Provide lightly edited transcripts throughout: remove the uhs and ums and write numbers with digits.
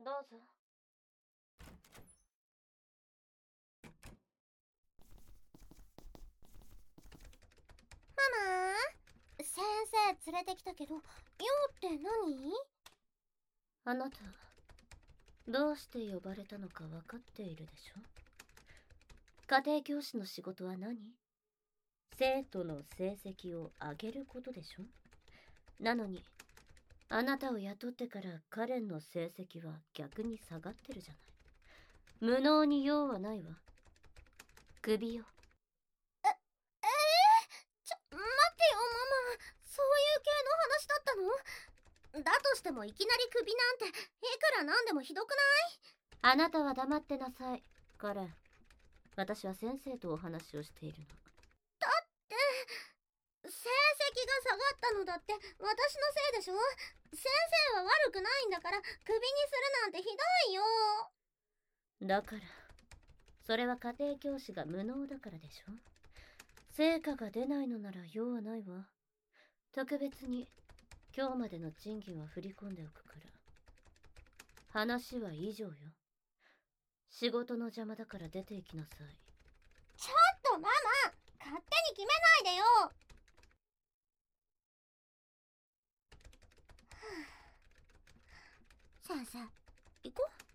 どうぞ。 ママ、先生連れてきたけど、用って何？ あなた、どうして呼ばれたのか分かっているでしょ？家庭教師の仕事は何？生徒の成績を上げることでしょ？なのに、あなたを雇ってからカレンの成績は逆に下がってるじゃない。無能に用はないわ。首よ。 待ってよ、ママ。そういう系の話だったの？だとしてもいきなりクビなんて、いくらなんでもひどくない？ あなたは黙ってなさい、カレン。私は先生とお話をしているの。 だって、成績が下がったのだって私のせいでしょ？先生は悪くないんだからクビにするなんてひどいよ。 だから、それは家庭教師が無能だからでしょ？成果が出ないのなら用はないわ。特別に今日までの賃金は振り込んでおくから。話は以上よ。仕事の邪魔だから出て行きなさい。 ちょっとママ、勝手に決めないでよ。先生、行こう。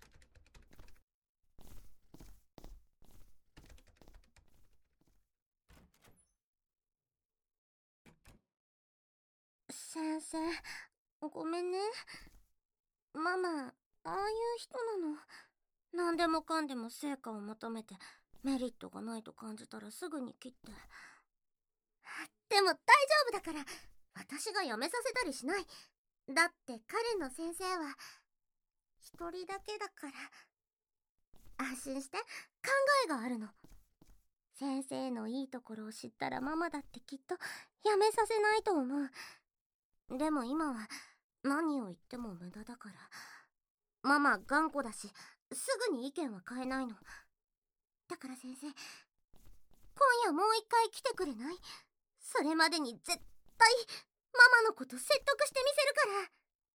先生、ごめんね。ママ、ああいう人なの。何でもかんでも成果を求めて、メリットがないと感じたらすぐに切って。でも大丈夫だから、私が辞めさせたりしない。だって彼の先生は、一人だけだから。安心して、考えがあるの。先生のいいところを知ったらママだってきっと辞めさせないと思う。でも今は何を言っても無駄だから。ママ頑固だし、すぐに意見は変えないの。だから先生、今夜もう一回来てくれない？それまでに絶対ママのこと説得してみせるから。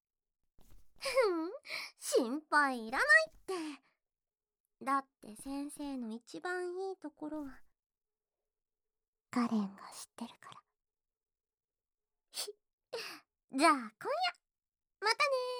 心配いらないって。だって先生の一番いいところはカレンが知ってるから。じゃあ今夜またねー。